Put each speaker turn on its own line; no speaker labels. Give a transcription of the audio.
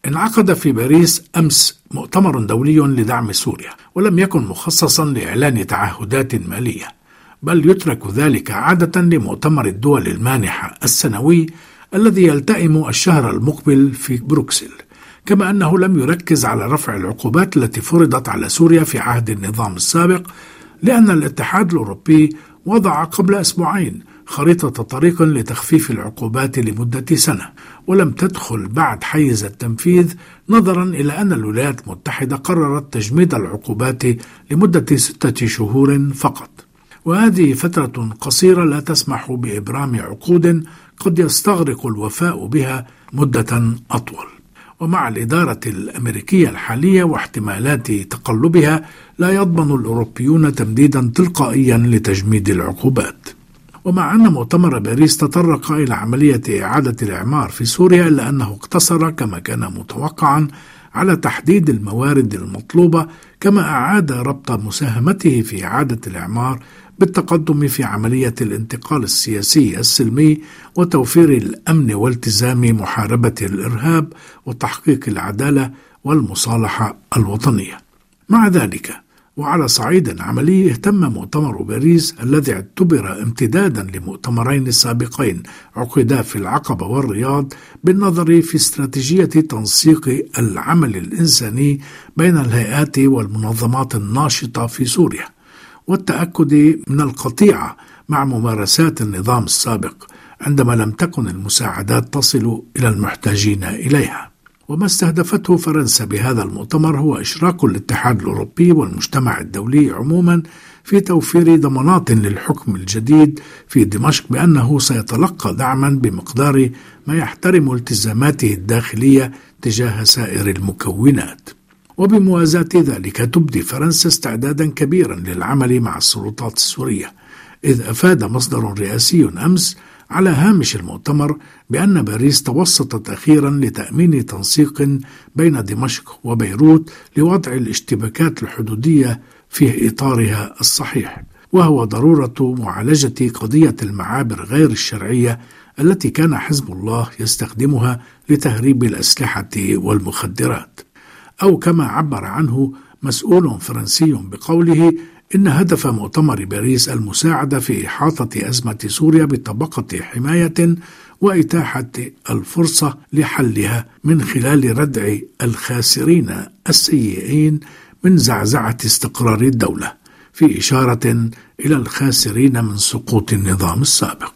انعقد في باريس أمس مؤتمر دولي لدعم سوريا، ولم يكن مخصصا لإعلان تعهدات مالية، بل يترك ذلك عادة لمؤتمر الدول المانحة السنوي الذي يلتئم الشهر المقبل في بروكسل. كما أنه لم يركز على رفع العقوبات التي فرضت على سوريا في عهد النظام السابق، لأن الاتحاد الأوروبي وضع قبل أسبوعين خريطة طريق لتخفيف العقوبات لمدة سنة، ولم تدخل بعد حيز التنفيذ، نظرا إلى أن الولايات المتحدة قررت تجميد العقوبات لمدة 6 شهور فقط، وهذه فترة قصيرة لا تسمح بإبرام عقود قد يستغرق الوفاء بها مدة أطول. ومع الإدارة الأمريكية الحالية واحتمالات تقلبها، لا يضمن الأوروبيون تمديدا تلقائيا لتجميد العقوبات. ومع أن مؤتمر باريس تطرق إلى عملية إعادة الإعمار في سوريا، إلا أنه اقتصر كما كان متوقعا على تحديد الموارد المطلوبة، كما أعاد ربط مساهمته في إعادة الإعمار بالتقدم في عملية الانتقال السياسي السلمي وتوفير الأمن والتزام محاربة الإرهاب وتحقيق العدالة والمصالحة الوطنية. مع ذلك، وعلى صعيد عملي، اهتم مؤتمر باريس الذي اعتبر امتدادا لمؤتمرين سابقين عقدا في العقبة والرياض بالنظر في استراتيجية تنسيق العمل الإنساني بين الهيئات والمنظمات الناشطة في سوريا، والتأكد من القطيعة مع ممارسات النظام السابق عندما لم تكن المساعدات تصل إلى المحتاجين إليها. وما استهدفته فرنسا بهذا المؤتمر هو إشراك الاتحاد الأوروبي والمجتمع الدولي عموما في توفير ضمانات للحكم الجديد في دمشق بأنه سيتلقى دعما بمقدار ما يحترم التزاماته الداخلية تجاه سائر المكونات. وبموازاة ذلك، تبدي فرنسا استعدادا كبيرا للعمل مع السلطات السورية، إذ أفاد مصدر رئاسي أمس على هامش المؤتمر بأن باريس توسطت أخيرا لتأمين تنسيق بين دمشق وبيروت لوضع الاشتباكات الحدودية في إطارها الصحيح، وهو ضرورة معالجة قضية المعابر غير الشرعية التي كان حزب الله يستخدمها لتهريب الأسلحة والمخدرات. أو كما عبر عنه مسؤول فرنسي بقوله إن هدف مؤتمر باريس المساعدة في إحاطة أزمة سوريا بطبقة حماية وإتاحة الفرصة لحلها من خلال ردع الخاسرين السيئين من زعزعة استقرار الدولة، في إشارة إلى الخاسرين من سقوط النظام السابق.